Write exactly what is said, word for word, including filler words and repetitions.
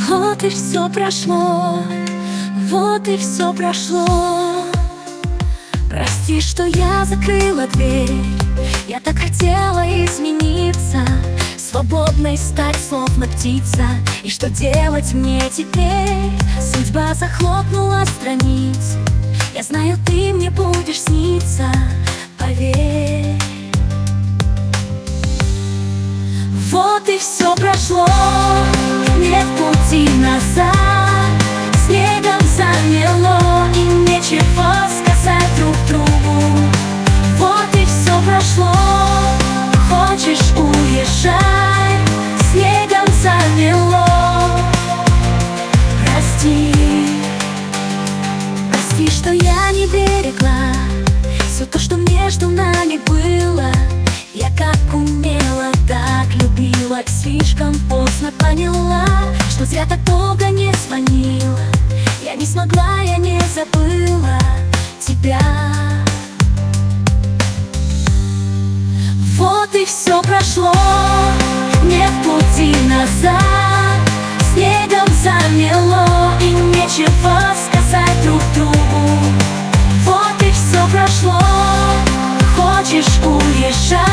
Вот и все прошло, вот и все прошло. Прости, что я закрыла дверь. Я так хотела измениться, свободной стать, словно птица. И что делать мне теперь? Судьба захлопнула страниц. Я знаю, ты мне будешь сниться, поверь. Вот и все прошло, нет пути назад. Снегом замело, и нечего сказать друг другу. Вот и все прошло, хочешь — уезжай. Снегом замело. Прости, прости, что я не берегла все то, что между нами было. Я как умела, так любила, и слишком поздно поняла, что зря так долго не звонила. Я не смогла, я не забыла тебя. Вот и все прошло, нет пути назад. Снегом замело, и нечего сказать друг другу. Вот и все прошло, хочешь — уезжай.